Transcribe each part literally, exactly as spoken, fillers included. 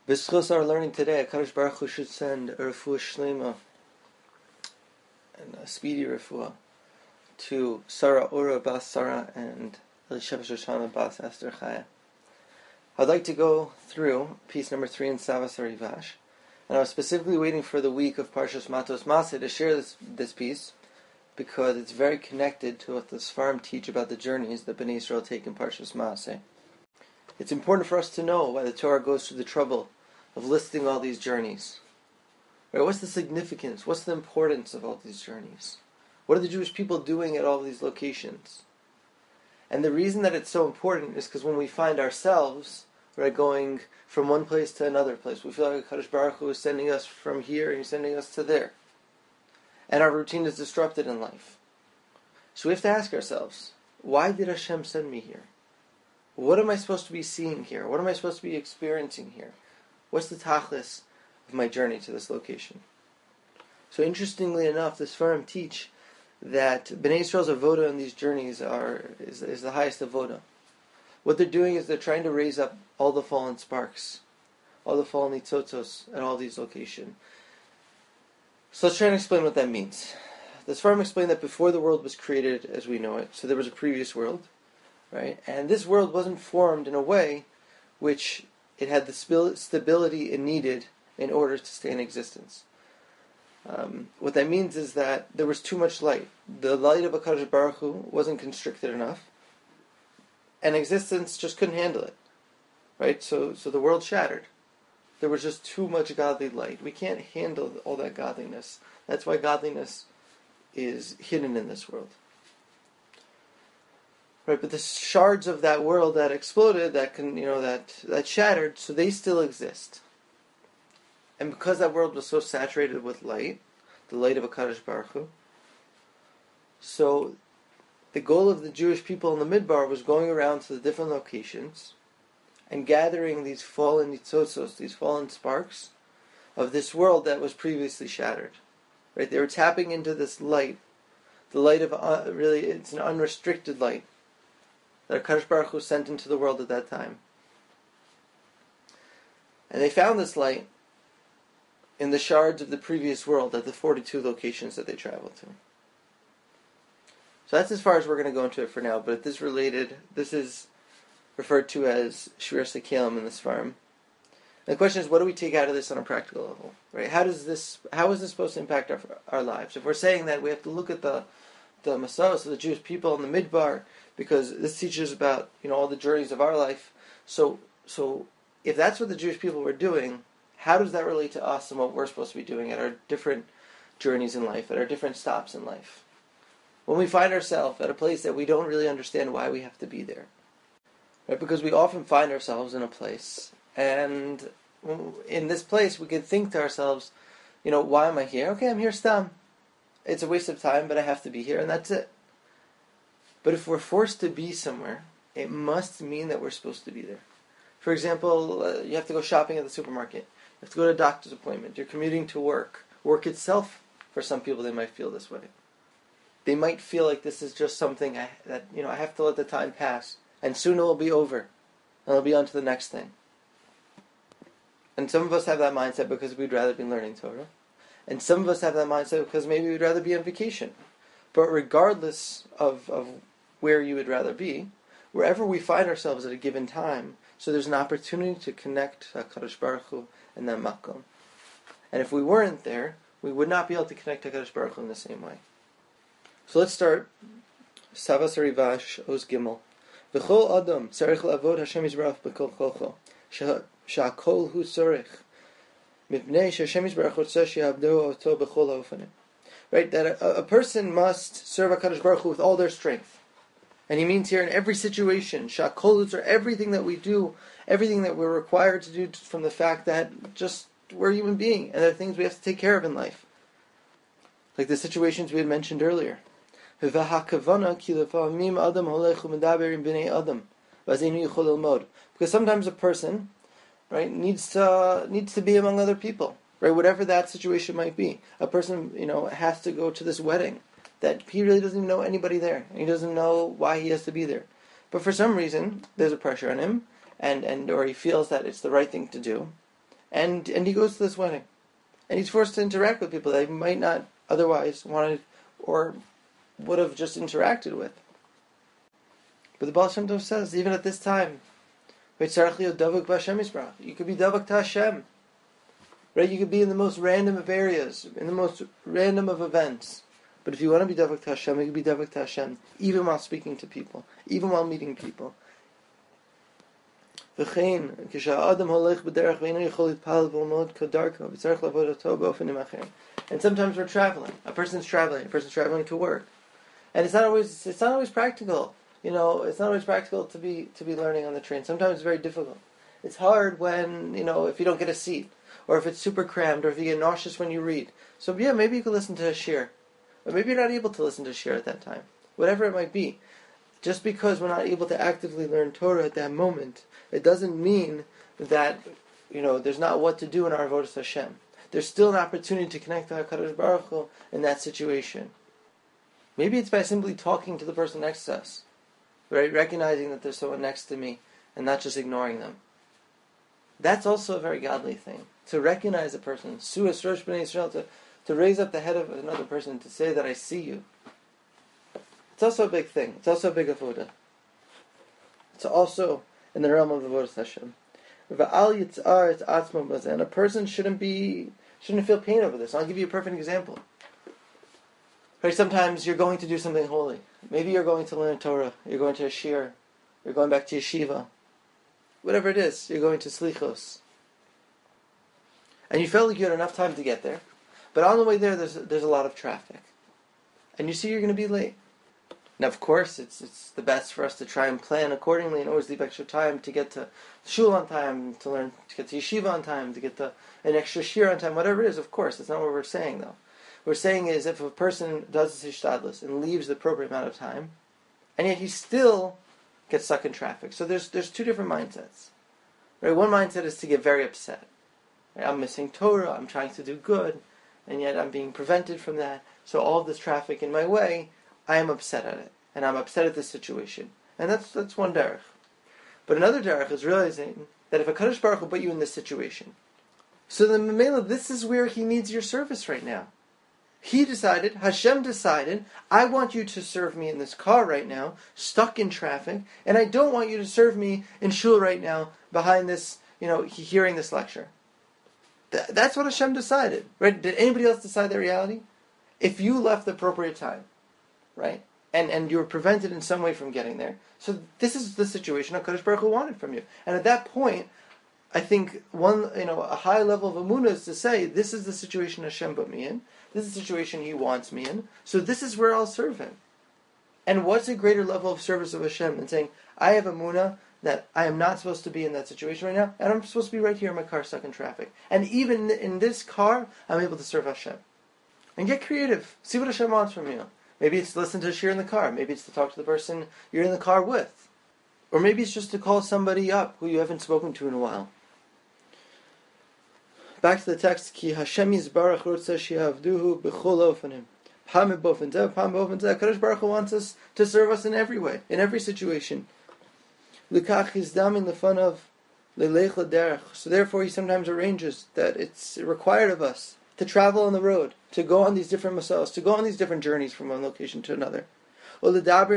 B'schus our learning today, HaKadosh Baruch Hu should send a refuah shlema and a speedy refuah to Sarah Ora Bas Sarah and Elisheva Shoshana Bas Esther Chaya. I'd like to go through piece number three in Savas Arivash, and I was specifically waiting for the week of Parshas Matos Maseh to share this this piece because it's very connected to what the Sfarim teach about the journeys that Bnei Israel take in Parshas Maseh. It's important for us to know why the Torah goes through the trouble of listing all these journeys. Right? What's the significance? What's the importance of all these journeys? What are the Jewish people doing at all of these locations? And the reason that it's so important is because when we find ourselves, right, going from one place to another place, we feel like HaKadosh Baruch Hu is sending us from here and He's sending us to there. And our routine is disrupted in life. So we have to ask ourselves, why did Hashem send me here? What am I supposed to be seeing here? What am I supposed to be experiencing here? What's the tachlis of my journey to this location? So interestingly enough, the Sfarim teach that Bnei Israel's avoda in these journeys are is, is the highest avoda. What they're doing is they're trying to raise up all the fallen sparks, all the fallen nitzotzos at all these locations. So let's try and explain what that means. The Sfarim explain that before the world was created as we know it, so there was a previous world, right? And this world wasn't formed in a way which it had the stability it needed in order to stay in existence. Um, what that means is that there was too much light. The light of HaKadosh Baruch Hu wasn't constricted enough, and existence just couldn't handle it. Right? So, so the world shattered. There was just too much godly light. We can't handle all that godliness. That's why godliness is hidden in this world. Right, but the shards of that world that exploded, that can, you know, that that shattered, so they still exist. And because that world was so saturated with light, the light of HaKadosh Baruch Hu, so the goal of the Jewish people in the Midbar was going around to the different locations and gathering these fallen nitzotzos, these fallen sparks of this world that was previously shattered. Right, they were tapping into this light, the light of uh, really, it's an unrestricted light that HaKadosh Baruch Hu sent into the world at that time. And they found this light in the shards of the previous world at the forty-two locations that they traveled to. So that's as far as we're going to go into it for now, but this related, this is referred to as Shviras HaKelim in the Sfarim. And the question is, what do we take out of this on a practical level? Right? How does this, how is this supposed to impact our our lives? If we're saying that we have to look at the the Masos of the Jewish people in the Midbar, because this teaches about, you know, all the journeys of our life. So, so if that's what the Jewish people were doing, how does that relate to us and what we're supposed to be doing at our different journeys in life, at our different stops in life? When we find ourselves at a place that we don't really understand why we have to be there. Right? Because we often find ourselves in a place, and in this place we can think to ourselves, you know, why am I here? Okay, I'm here stam. It's a waste of time, but I have to be here, and that's it. But if we're forced to be somewhere, it must mean that we're supposed to be there. For example, uh, you have to go shopping at the supermarket. You have to go to a doctor's appointment. You're commuting to work. Work itself, for some people, they might feel this way. They might feel like this is just something I, that, you know, I have to let the time pass, and soon it will be over, and I'll be on to the next thing. And some of us have that mindset because we'd rather be learning Torah. And some of us have that mindset because maybe we'd rather be on vacation. But regardless of, of where you would rather be, wherever we find ourselves at a given time, so there's an opportunity to connect to HaKadosh Baruch Hu and that makom. And if we weren't there, we would not be able to connect to HaKadosh Baruch Hu in the same way. So let's start. Savas Arivash, Oz Gimel. V'chol adam tzarich la'avod Hashem Yisbarach b'kol chocho. Sha'akol hu tzarich. Mipnei she'Hashem Yisbarach rotzeh she'yavdou oto b'chol ha'ofanim. Right, that a, a person must serve HaKadosh Baruch Hu with all their strength. And he means here in every situation, Sha'akol or everything that we do, everything that we're required to do from the fact that just we're a human being, and there are things we have to take care of in life. Like the situations we had mentioned earlier. Because sometimes a person, right, needs to needs to be among other people, right? Whatever that situation might be, a person, you know, has to go to this wedding that he really doesn't even know anybody there, and he doesn't know why he has to be there. But for some reason, there's a pressure on him, and, and or he feels that it's the right thing to do, and and he goes to this wedding, and he's forced to interact with people that he might not otherwise wanted or would have just interacted with. But the Baal Shem Tov says, even at this time, you could be davak to Hashem. Right? You could be in the most random of areas, in the most random of events. But if you want to be davak to Hashem, you can be davak to Hashem, even while speaking to people, even while meeting people. And sometimes we're traveling. A person's traveling. A person's traveling to work, and it's not always it's not always practical. You know, it's not always practical to be to be learning on the train. Sometimes it's very difficult. It's hard when, you know, if you don't get a seat, or if it's super crammed, or if you get nauseous when you read. So yeah, maybe you could listen to a shir, or maybe you're not able to listen to a shir at that time. Whatever it might be, just because we're not able to actively learn Torah at that moment, it doesn't mean that, you know, there's not what to do in our avodas Hashem. There's still an opportunity to connect to HaKadosh Baruch Hu in that situation. Maybe it's by simply talking to the person next to us, right? Recognizing that there's someone next to me and not just ignoring them. That's also a very godly thing. To recognize a person, Suas Rosh B'nai Yisrael, to, to raise up the head of another person, to say that I see you. It's also a big thing. It's also a big avodah. It's also in the realm of the avodas Hashem. And a person shouldn't be shouldn't feel pain over this. I'll give you a perfect example. Right, sometimes you're going to do something holy. Maybe you're going to learn Torah. You're going to a shir. You're going back to yeshiva. Whatever it is, you're going to slichos. And you felt like you had enough time to get there, but on the way there, there's there's a lot of traffic, and you see you're going to be late. Now, of course, it's it's the best for us to try and plan accordingly and always leave extra time to get to shul on time, to learn, to get to yeshiva on time, to get to an extra shir on time, whatever it is. Of course, that's not what we're saying, though. What we're saying is if a person does his hishtadlus and leaves the appropriate amount of time, and yet he still gets stuck in traffic. So there's there's two different mindsets. Right? One mindset is to get very upset. Right? I'm missing Torah, I'm trying to do good, and yet I'm being prevented from that. So all of this traffic in my way, I am upset at it. And I'm upset at this situation. And that's that's one derech. But another derech is realizing that if a HaKadosh Baruch Hu put you in this situation, so then Mamela, this is where He needs your service right now. He decided, Hashem decided, I want you to serve me in this car right now, stuck in traffic, and I don't want you to serve me in shul right now, behind this, you know, hearing this lecture. Th- that's what Hashem decided, right? Did anybody else decide that reality? If you left the appropriate time, right, and and you were prevented in some way from getting there, so this is the situation HaKadosh Baruch Hu wanted from you. And at that point, I think one, you know, a high level of emunah is to say, this is the situation Hashem put me in. This is the situation He wants me in. So this is where I'll serve Him. And what's a greater level of service of Hashem than saying, I have emunah that I am not supposed to be in that situation right now, and I'm supposed to be right here in my car stuck in traffic. And even in this car, I'm able to serve Hashem. And get creative. See what Hashem wants from you. Maybe it's to listen to a shir in the car. Maybe it's to talk to the person you're in the car with. Or maybe it's just to call somebody up who you haven't spoken to in a while. Back to the text, Ki Hashem Yisbarach Rotza Shehavduhu B'chol Ofanim. Pam Bofen Zeh, Pam Bofen Zeh. HaKadosh Baruch Hu wants us to serve us in every way, in every situation. L'kach Yizdam in the fun of Lelech L'derech. So therefore He sometimes arranges that it's required of us to travel on the road, to go on these different masalas, to go on these different journeys from one location to another. Or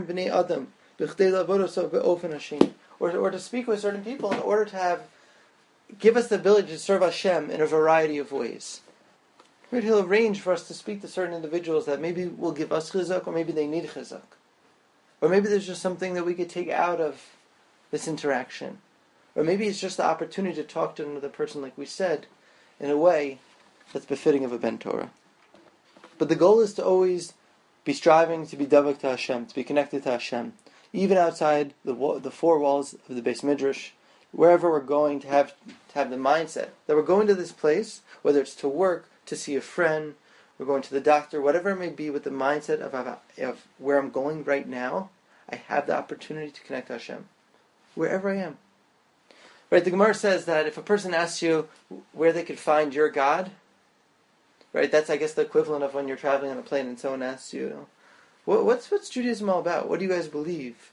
or to speak with certain people in order to have give us the ability to serve Hashem in a variety of ways. Right? He'll arrange for us to speak to certain individuals that maybe will give us chizuk, or maybe they need chizuk. Or maybe there's just something that we could take out of this interaction. Or maybe it's just the opportunity to talk to another person, like we said, in a way that's befitting of a Ben Torah. But the goal is to always be striving to be davak to Hashem, to be connected to Hashem, even outside the the four walls of the Beis Midrash, wherever we're going, to have to have the mindset that we're going to this place, whether it's to work, to see a friend, we're going to the doctor, whatever it may be, with the mindset of, of, of where I'm going right now, I have the opportunity to connect to Hashem, wherever I am. Right, the Gemara says that if a person asks you where they could find your God, right, that's, I guess, the equivalent of when you're traveling on a plane and someone asks you, what, what's what's Judaism all about? What do you guys believe?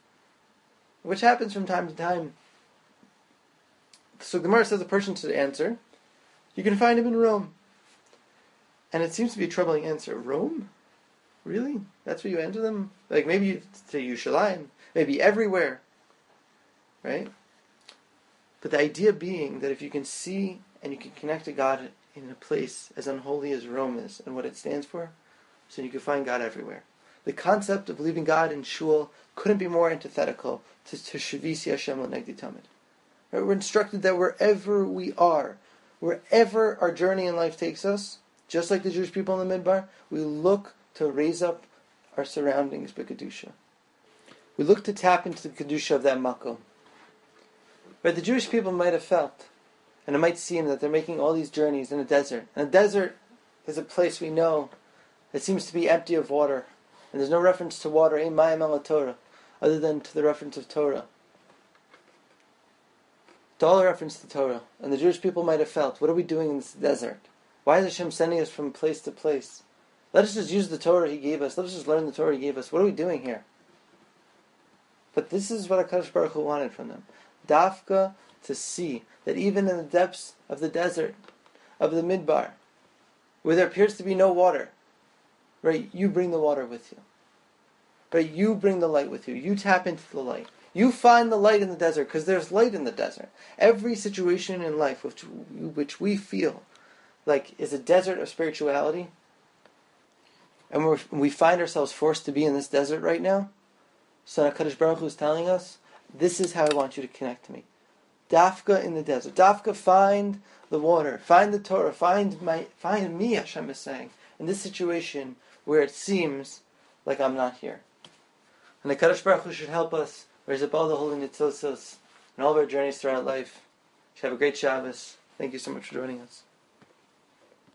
Which happens from time to time. So the Gemara says a person should answer, You can find him in Rome. And it seems to be a troubling answer. Rome? Really? That's where you enter them? Like maybe to Yerushalayim, maybe everywhere. Right? But the idea being that if you can see and you can connect to God in a place as unholy as Rome is and what it stands for, so you can find God everywhere. The concept of leaving God in shul couldn't be more antithetical to, to Shavisi Hashem L'Negdi Tamid. Right? We're instructed that wherever we are, wherever our journey in life takes us, just like the Jewish people in the Midbar, we look to raise up our surroundings by Kedusha. We look to tap into the Kedusha of that makom. But the Jewish people might have felt, and it might seem that they're making all these journeys in a desert. And a desert is a place we know that seems to be empty of water. And there's no reference to water, in Mayim al Torah, other than to the reference of Torah. To all the reference to Torah. And the Jewish people might have felt, what are we doing in this desert? Why is Hashem sending us from place to place? Let us just use the Torah He gave us. Let us just learn the Torah He gave us. What are we doing here? But this is what HaKadosh Baruch Hu wanted from them. Dafka, to see that even in the depths of the desert, of the Midbar, where there appears to be no water, right, you bring the water with you. Right, you bring the light with you. You tap into the light. You find the light in the desert, because there's light in the desert. Every situation in life which, which we feel like is a desert of spirituality, and we're, we find ourselves forced to be in this desert right now, so HaKadosh Baruch Hu is telling us, this is how I want you to connect to me. Dafka in the desert. Dafka, find the water. Find the Torah. Find my, find me, Hashem is saying, in this situation where it seems like I'm not here. And the HaKadosh Baruch Hu should help us raise up all the holy nitzosos in all of our journeys throughout life. Should have a great Shabbos. Thank you so much for joining us.